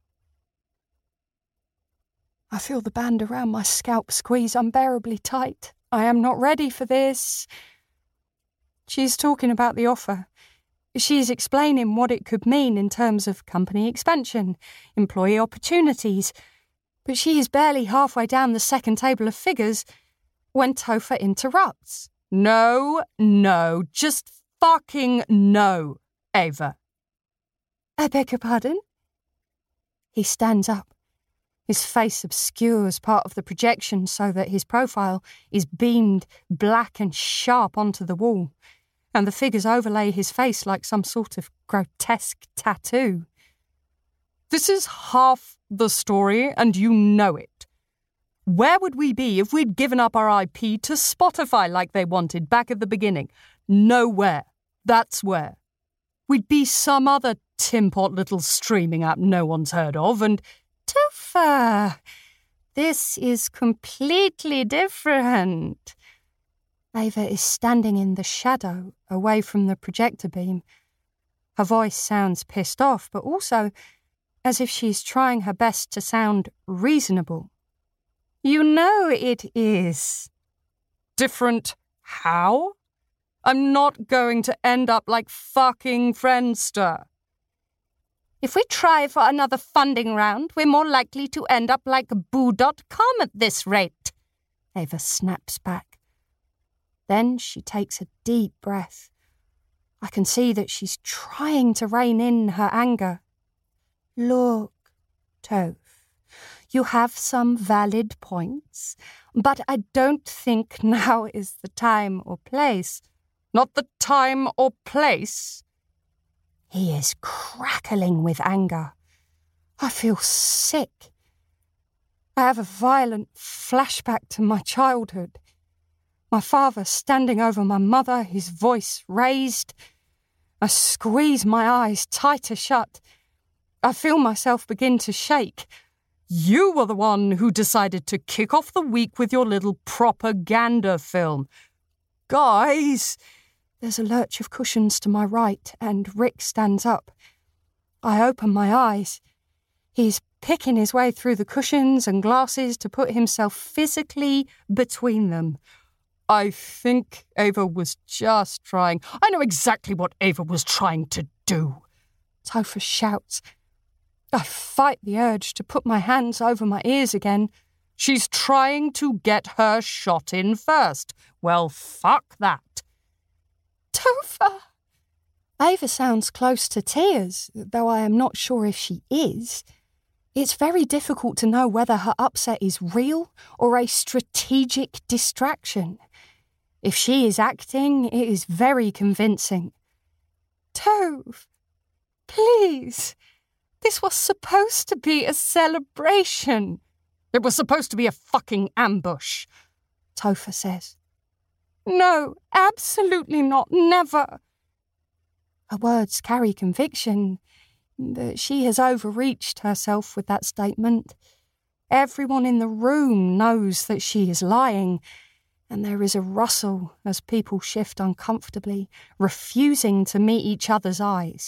I feel the band around my scalp squeeze unbearably tight. I am not ready for this. She is talking about the offer. She is explaining what it could mean in terms of company expansion, employee opportunities. But she is barely halfway down the second table of figures when Topher interrupts. No, just fucking no, Ava. I beg your pardon? He stands up. His face obscures part of the projection so that his profile is beamed black and sharp onto the wall, and the figures overlay his face like some sort of grotesque tattoo. This is half the story, and you know it. Where would we be if we'd given up our IP to Spotify like they wanted back at the beginning? Nowhere. That's where. We'd be some other tin-pot little streaming app no one's heard of, and Topher, this is completely different. Ava is standing in the shadow, away from the projector beam. Her voice sounds pissed off, but also as if she's trying her best to sound reasonable. You know it is. Different how? I'm not going to end up like fucking Friendster. If we try for another funding round, we're more likely to end up like Boo.com at this rate, Ava snaps back. Then she takes a deep breath. I can see that she's trying to rein in her anger. Look, Toph, you have some valid points, but I don't think now is the time or place. Not the time or place? He is crackling with anger. I feel sick. I have a violent flashback to my childhood. My father standing over my mother, his voice raised. I squeeze my eyes tighter shut. I feel myself begin to shake. You were the one who decided to kick off the week with your little propaganda film. Guys! There's a lurch of cushions to my right, and Rick stands up. I open my eyes. He's picking his way through the cushions and glasses to put himself physically between them. I think Ava was just trying. I know exactly what Ava was trying to do. Topher shouts. I fight the urge to put my hands over my ears again. She's trying to get her shot in first. Well, fuck that. Topher! Ava sounds close to tears, though I am not sure if she is. It's very difficult to know whether her upset is real or a strategic distraction. If she is acting, it is very convincing. Toph, please. This was supposed to be a celebration. It was supposed to be a fucking ambush, Topher says. No, absolutely not, never. Her words carry conviction, but she has overreached herself with that statement. Everyone in the room knows that she is lying, and there is a rustle as people shift uncomfortably, refusing to meet each other's eyes.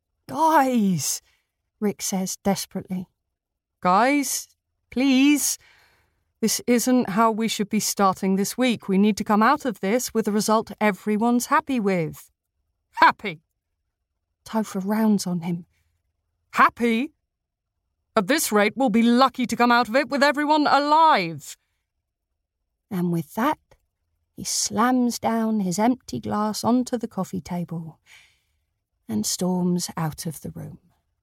Guys, Rick says desperately. Guys, please. This isn't how we should be starting this week. We need to come out of this with a result everyone's happy with. Happy? Topher rounds on him. Happy? At this rate, we'll be lucky to come out of it with everyone alive. And with that, he slams down his empty glass onto the coffee table and storms out of the room.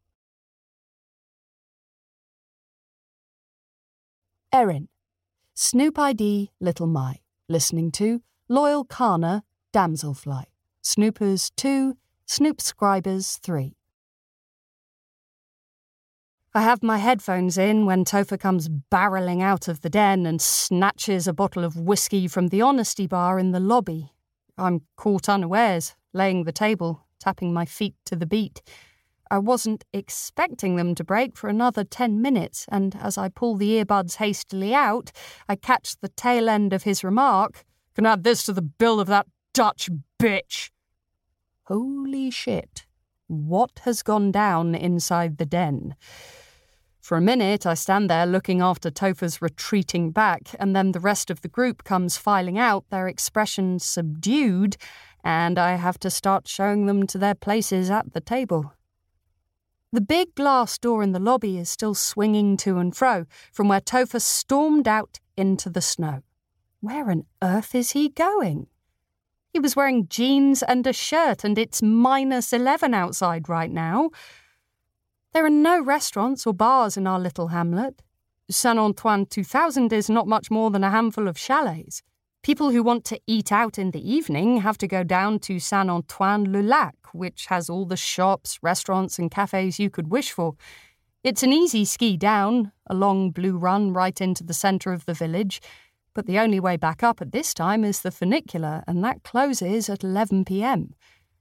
Erin, Snoop ID Little My, listening to Loyal Kana Damselfly, Snoopers 2, Snoopscribers 3. I have my headphones in when Topher comes barreling out of the den and snatches a bottle of whiskey from the Honesty Bar in the lobby. I'm caught unawares, laying the table, tapping my feet to the beat. I wasn't expecting them to break for another 10 minutes, and as I pull the earbuds hastily out, I catch the tail end of his remark. Can add this to the bill of that Dutch bitch. Holy shit. What has gone down inside the den? For a minute, I stand there looking after Topher's retreating back, and then the rest of the group comes filing out, their expressions subdued, and I have to start showing them to their places at the table. The big glass door in the lobby is still swinging to and fro, from where Topher stormed out into the snow. Where on earth is he going? He was wearing jeans and a shirt, and it's -11 outside right now. There are no restaurants or bars in our little hamlet. Saint-Antoine 2000 is not much more than a handful of chalets. People who want to eat out in the evening have to go down to Saint-Antoine-le-Lac, which has all the shops, restaurants and cafes you could wish for. It's an easy ski down, a long blue run right into the centre of the village, but the only way back up at this time is the funicular, and that closes at 11 p.m.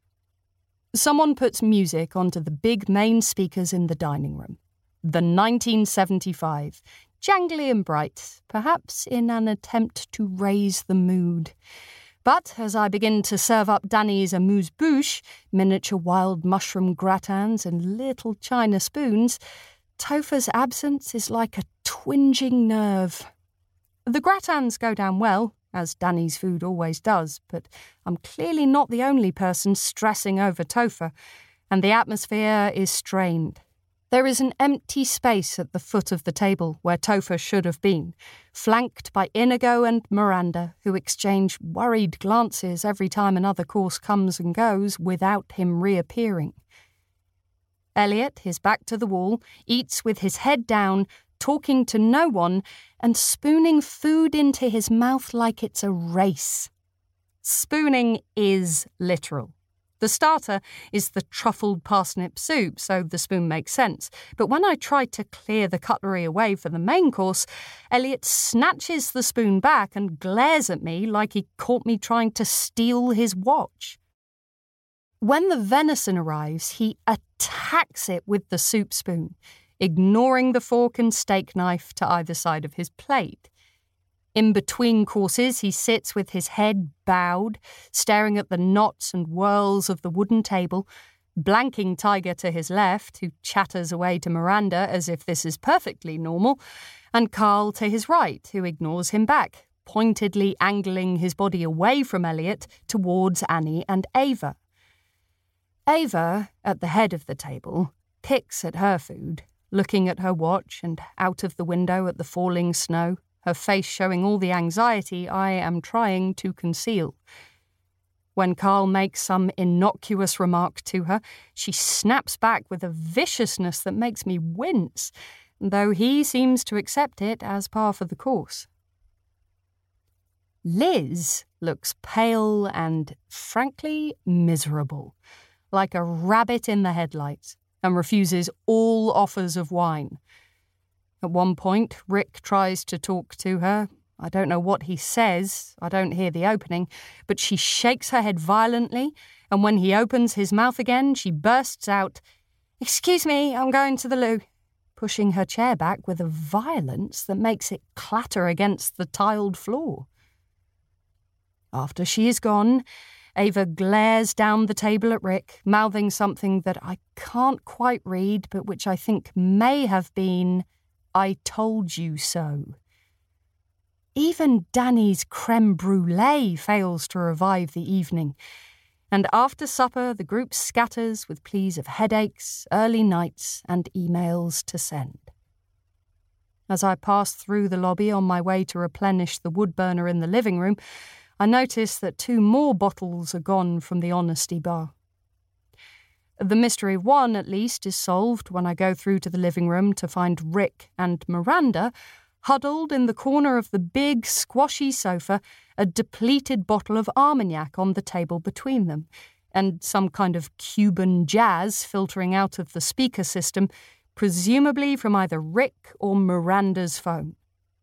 Someone puts music onto the big main speakers in the dining room. The 1975, jangly and bright, perhaps in an attempt to raise the mood. But as I begin to serve up Danny's amuse-bouche, miniature wild mushroom gratins and little china spoons, Topher's absence is like a twinging nerve. The gratins go down well, as Danny's food always does, but I'm clearly not the only person stressing over Topher, and the atmosphere is strained. There is an empty space at the foot of the table where Topher should have been, flanked by Inigo and Miranda, who exchange worried glances every time another course comes and goes without him reappearing. Elliot, his back to the wall, eats with his head down, talking to no one, and spooning food into his mouth like it's a race. Spooning is literal. The starter is the truffled parsnip soup, so the spoon makes sense. But when I try to clear the cutlery away for the main course, Elliot snatches the spoon back and glares at me like he caught me trying to steal his watch. When the venison arrives, he attacks it with the soup spoon, ignoring the fork and steak knife to either side of his plate. In between courses, he sits with his head bowed, staring at the knots and whirls of the wooden table, blanking Tiger to his left, who chatters away to Miranda as if this is perfectly normal, and Carl to his right, who ignores him back, pointedly angling his body away from Elliot towards Annie and Ava. Ava, at the head of the table, picks at her food, looking at her watch and out of the window at the falling snow, her face showing all the anxiety I am trying to conceal. When Carl makes some innocuous remark to her, she snaps back with a viciousness that makes me wince, though he seems to accept it as par for the course. Liz looks pale and, frankly, miserable, like a rabbit in the headlights, and refuses all offers of wine. At one point, Rick tries to talk to her. I don't know what he says, I don't hear the opening, but she shakes her head violently, and when he opens his mouth again, she bursts out, "Excuse me, I'm going to the loo," pushing her chair back with a violence that makes it clatter against the tiled floor. After she is gone, Ava glares down the table at Rick, mouthing something that I can't quite read, but which I think may have been, "I told you so." Even Danny's creme brulee fails to revive the evening, and after supper the group scatters with pleas of headaches, early nights, and emails to send. As I pass through the lobby on my way to replenish the wood burner in the living room, I notice that 2 more bottles are gone from the Honesty Bar. The mystery of one, at least, is solved when I go through to the living room to find Rick and Miranda huddled in the corner of the big, squashy sofa, a depleted bottle of Armagnac on the table between them, and some kind of Cuban jazz filtering out of the speaker system, presumably from either Rick or Miranda's phone.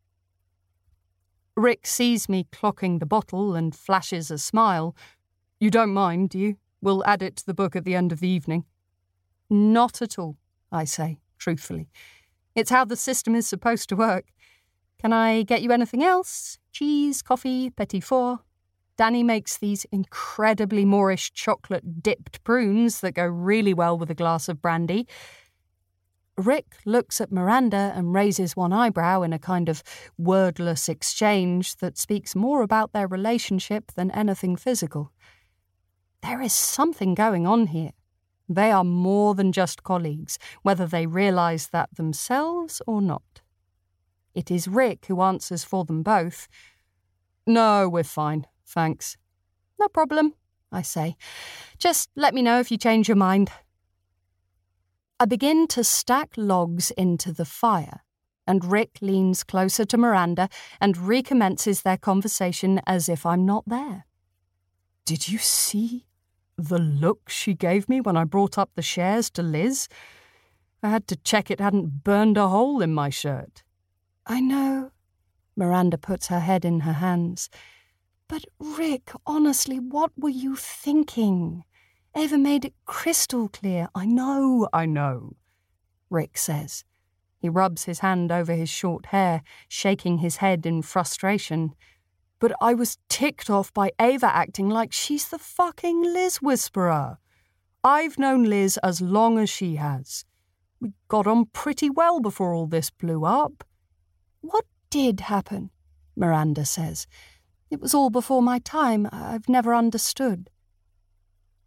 Rick sees me clocking the bottle and flashes a smile. "You don't mind, do you? We'll add it to the book at the end of the evening." "Not at all," I say, truthfully. "It's how the system is supposed to work. Can I get you anything else? Cheese, coffee, petit four?" Danny makes these incredibly Moorish chocolate-dipped prunes that go really well with a glass of brandy. Rick looks at Miranda and raises one eyebrow in a kind of wordless exchange that speaks more about their relationship than anything physical. There is something going on here. They are more than just colleagues, whether they realise that themselves or not. It is Rick who answers for them both. "No, we're fine, thanks." "No problem," I say. "Just let me know if you change your mind." I begin to stack logs into the fire, and Rick leans closer to Miranda and recommences their conversation as if I'm not there. "Did you see the look she gave me when I brought up the shares to Liz? I had to check it hadn't burned a hole in my shirt." "I know." Miranda puts her head in her hands. "But Rick, honestly, what were you thinking? Ava made it crystal clear." I know," Rick says. He rubs his hand over his short hair, shaking his head in frustration. "But I was ticked off by Ava acting like she's the fucking Liz whisperer. I've known Liz as long as she has. We got on pretty well before all this blew up." "What did happen?" Miranda says. "It was all before my time. I've never understood."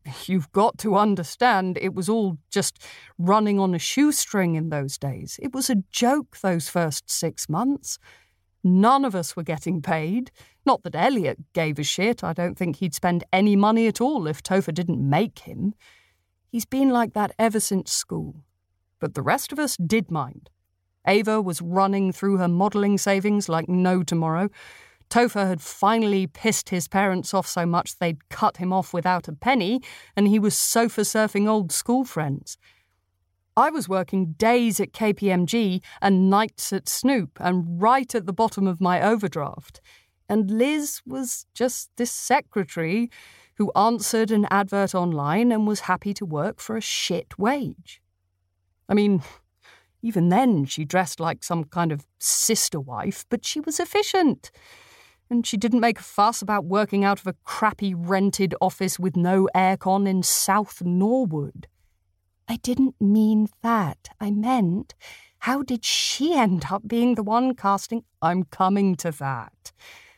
You've got to understand it was all just running on a shoestring in those days. It was a joke those first 6 months. None of us were getting paid. Not that Elliot gave a shit. I don't think he'd spend any money at all if Topher didn't make him. He's been like that ever since school. But the rest of us did mind. Ava was running through her modelling savings like no tomorrow. Topher had finally pissed his parents off so much they'd cut him off without a penny, and he was sofa surfing old school friends. I was working days at KPMG and nights at Snoop and right at the bottom of my overdraft. And Liz was just this secretary who answered an advert online and was happy to work for a shit wage. I mean, even then she dressed like some kind of sister wife, but she was efficient. And she didn't make a fuss about working out of a crappy rented office with no aircon in South Norwood. I didn't mean that. I meant, how did she end up being the one casting? I'm coming to that.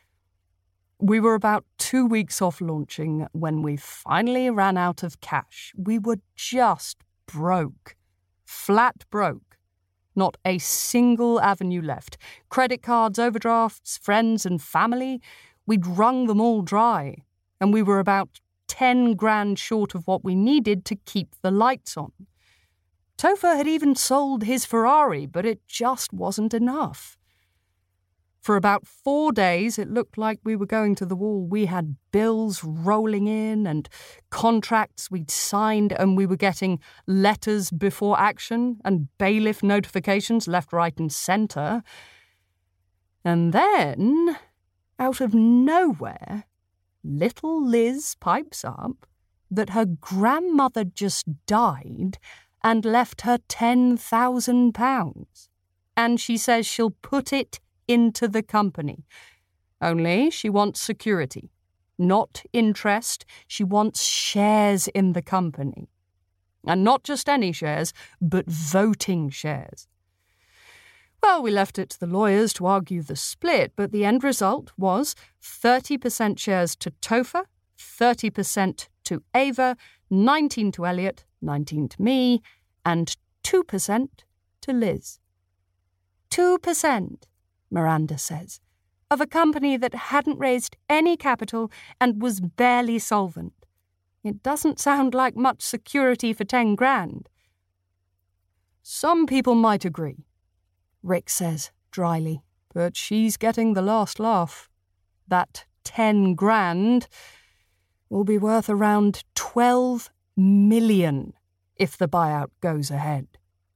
We were about 2 weeks off launching when we finally ran out of cash. We were just broke. Flat broke. Not a single avenue left. Credit cards, overdrafts, friends and family. We'd wrung them all dry. And we were about 10 grand short of what we needed to keep the lights on. Topher had even sold his Ferrari, but it just wasn't enough. For about 4 days, it looked like we were going to the wall. We had bills rolling in and contracts we'd signed, and we were getting letters before action and bailiff notifications left, right and centre. And then, out of nowhere, little Liz pipes up that her grandmother just died and left her £10,000. And she says she'll put it into the company. Only she wants security, not interest. She wants shares in the company. And not just any shares, but voting shares. Well, we left it to the lawyers to argue the split, but the end result was 30% shares to Topher, 30% to Ava, 19% to Elliot, 19% to me, and 2% to Liz. 2%. Miranda says, of a company that hadn't raised any capital and was barely solvent. It doesn't sound like much security for 10 grand. Some people might agree, Rick says dryly, but she's getting the last laugh. That 10 grand will be worth around 12 million if the buyout goes ahead.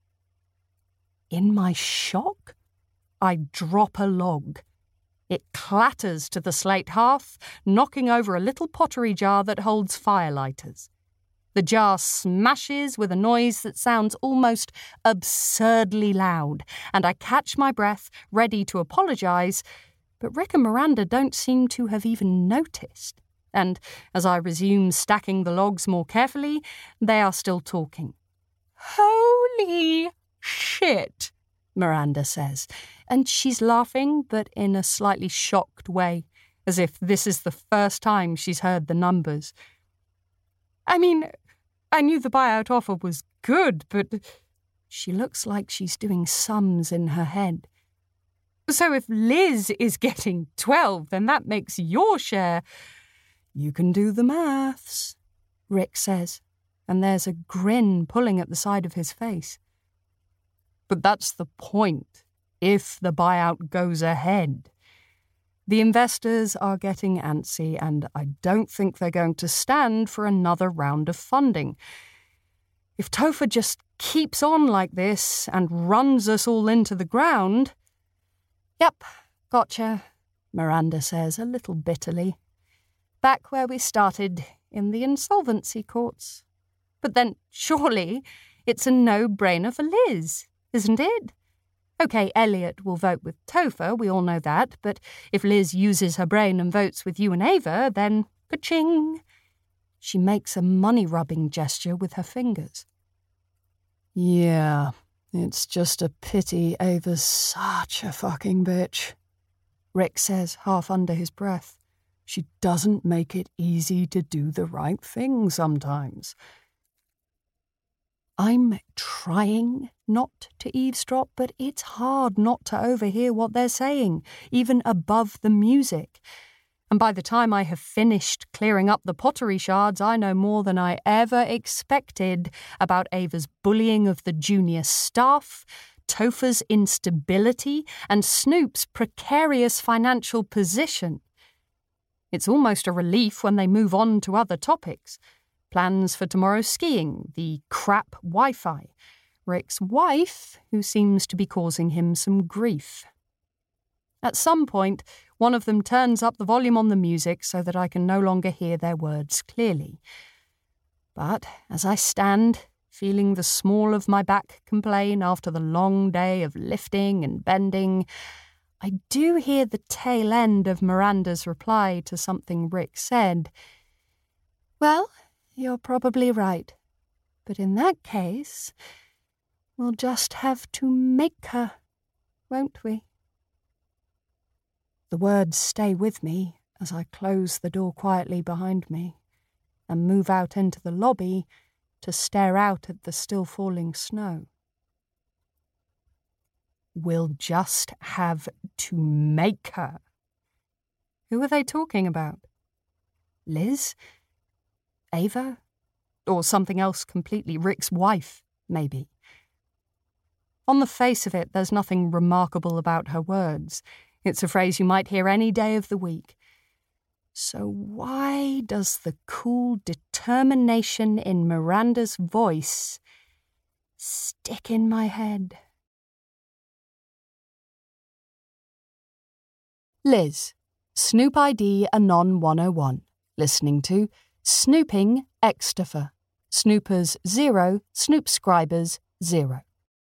In my shock, I drop a log. It clatters to the slate hearth, knocking over a little pottery jar that holds firelighters. The jar smashes with a noise that sounds almost absurdly loud, and I catch my breath, ready to apologise, but Rick and Miranda don't seem to have even noticed. And as I resume stacking the logs more carefully, they are still talking. Holy shit, Miranda says, and she's laughing, but in a slightly shocked way, as if this is the first time she's heard the numbers. I mean, I knew the buyout offer was good, but she looks like she's doing sums in her head. So if Liz is getting 12, then that makes your share. You can do the maths, Rick says, and there's a grin pulling at the side of his face. But that's the point, if the buyout goes ahead. The investors are getting antsy, and I don't think they're going to stand for another round of funding. If Topher just keeps on like this and runs us all into the ground... Yep, gotcha, Miranda says a little bitterly. Back where we started, in the insolvency courts. But then, surely, it's a no-brainer for Liz, isn't it? OK, Elliot will vote with Topher, we all know that, but if Liz uses her brain and votes with you and Ava, then ka-ching. She makes a money-rubbing gesture with her fingers. Yeah, it's just a pity Ava's such a fucking bitch, Rick says, half under his breath. She doesn't make it easy to do the right thing sometimes. I'm trying not to eavesdrop, but it's hard not to overhear what they're saying, even above the music. And by the time I have finished clearing up the pottery shards, I know more than I ever expected about Ava's bullying of the junior staff, Topher's instability, and Snoop's precarious financial position. It's almost a relief when they move on to other topics. Plans for tomorrow's skiing, the crap Wi-Fi, Rick's wife, who seems to be causing him some grief. At some point, one of them turns up the volume on the music so that I can no longer hear their words clearly. But as I stand, feeling the small of my back complain after the long day of lifting and bending, I do hear the tail end of Miranda's reply to something Rick said. "Well, you're probably right. But in that case, we'll just have to make her, won't we?" The words stay with me as I close the door quietly behind me and move out into the lobby to stare out at the still falling snow. We'll just have to make her. Who are they talking about? Liz? Ava? Or something else completely? Rick's wife, maybe. On the face of it, there's nothing remarkable about her words. It's a phrase you might hear any day of the week. So why does the cool determination in Miranda's voice stick in my head? Liz, Snoop ID Anon 101, listening to Snooping Extifer. Snoopers 0, Snoopscribers 0.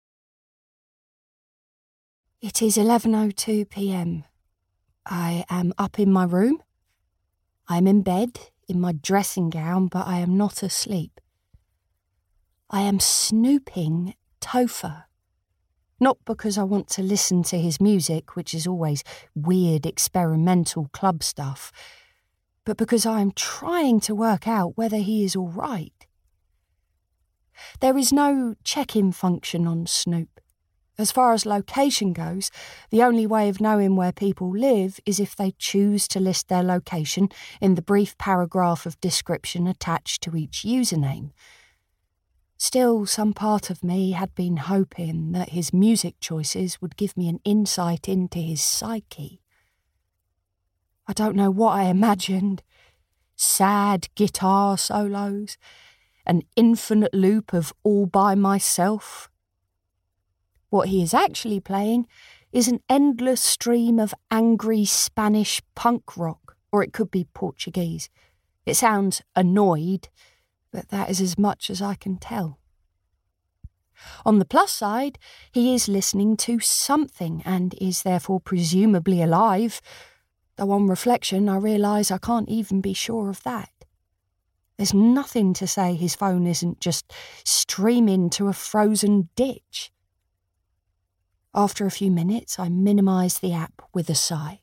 It is 11:02 p.m. I am up in my room. I am in bed, in my dressing gown, but I am not asleep. I am snooping Topher. Not because I want to listen to his music, which is always weird experimental club stuff, but because I am trying to work out whether he is all right. There is no check-in function on Snoop. As far as location goes, the only way of knowing where people live is if they choose to list their location in the brief paragraph of description attached to each username. Still, some part of me had been hoping that his music choices would give me an insight into his psyche. I don't know what I imagined. Sad guitar solos, an infinite loop of All By Myself. What he is actually playing is an endless stream of angry Spanish punk rock, or it could be Portuguese. It sounds annoyed, but that is as much as I can tell. On the plus side, he is listening to something and is therefore presumably alive, though on reflection I realise I can't even be sure of that. There's nothing to say his phone isn't just streaming to a frozen ditch. After a few minutes, I minimise the app with a sigh.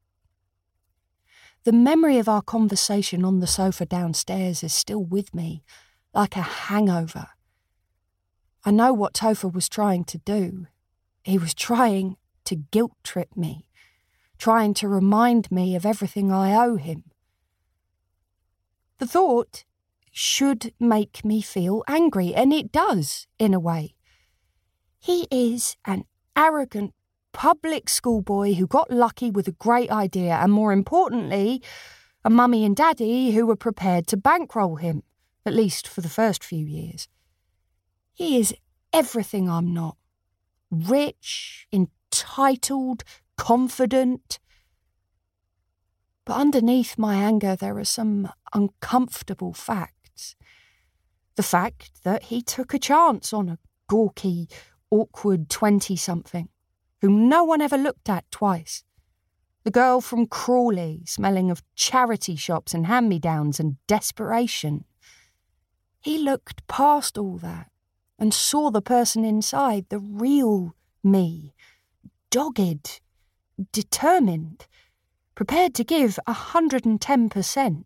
The memory of our conversation on the sofa downstairs is still with me, like a hangover. I know what Topher was trying to do. He was trying to guilt-trip me, trying to remind me of everything I owe him. The thought should make me feel angry, and it does, in a way. He is an arrogant public schoolboy who got lucky with a great idea and, more importantly, a mummy and daddy who were prepared to bankroll him, at least for the first few years. He is everything I'm not. Rich, entitled, confident. But underneath my anger there are some uncomfortable facts. The fact that he took a chance on a gawky, awkward 20-something, whom no one ever looked at twice. The girl from Crawley, smelling of charity shops and hand-me-downs and desperation. He looked past all that and saw the person inside, the real me, dogged, determined. prepared to give 110%.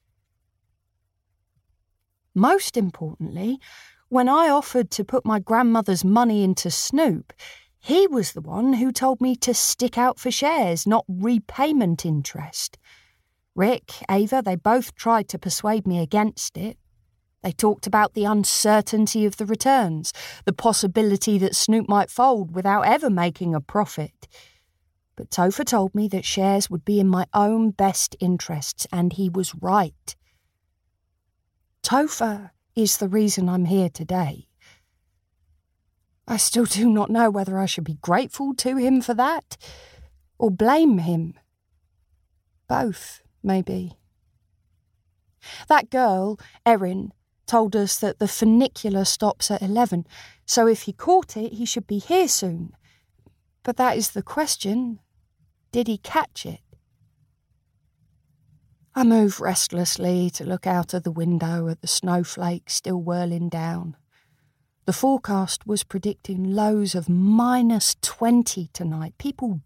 Most importantly, when I offered to put my grandmother's money into Snoop, he was the one who told me to stick out for shares, not repayment interest. Rick, Ava, they both tried to persuade me against it. They talked about the uncertainty of the returns, the possibility that Snoop might fold without ever making a profit. But Topher told me that shares would be in my own best interests, and he was right. Topher is the reason I'm here today. I still do not know whether I should be grateful to him for that, or blame him. Both, maybe. That girl, Erin, told us that the funicular stops at 11, so if he caught it, he should be here soon. But that is the question. Did he catch it? I move restlessly to look out of the window at the snowflakes still whirling down. The forecast was predicting lows of -20 tonight. People